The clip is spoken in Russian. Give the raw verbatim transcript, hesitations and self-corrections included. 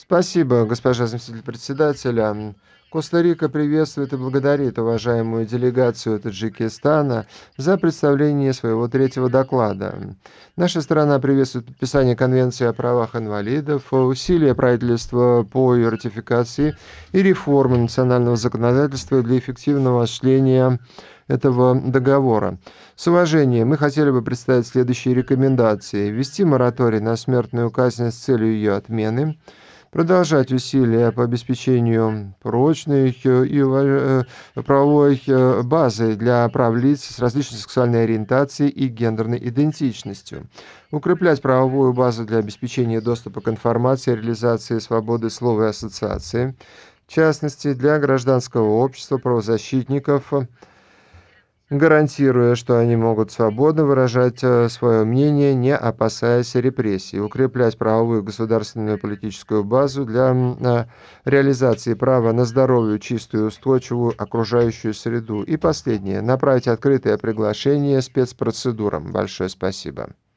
Спасибо, госпожа заместитель председателя. Коста-Рика приветствует и благодарит уважаемую делегацию Таджикистана за представление своего третьего доклада. Наша страна приветствует подписание Конвенции о правах инвалидов, усилия правительства по ее ратификации и реформы национального законодательства для эффективного осуществления этого договора. С уважением мы хотели бы представить следующие рекомендации. Ввести мораторий на смертную казнь с целью ее отмены, продолжать усилия по обеспечению прочной и ува- э, правовой э, базы для прав лиц с различной сексуальной ориентацией и гендерной идентичностью, укреплять правовую базу для обеспечения доступа к информации, реализации свободы слова и ассоциации, в частности, для гражданского общества, правозащитников, гарантируя, что они могут свободно выражать э, свое мнение, не опасаясь репрессий, укреплять правовую государственную политическую базу для м, э, реализации права на здоровую, чистую, устойчивую окружающую среду. И последнее. Направить открытое приглашение спецпроцедурам. Большое спасибо.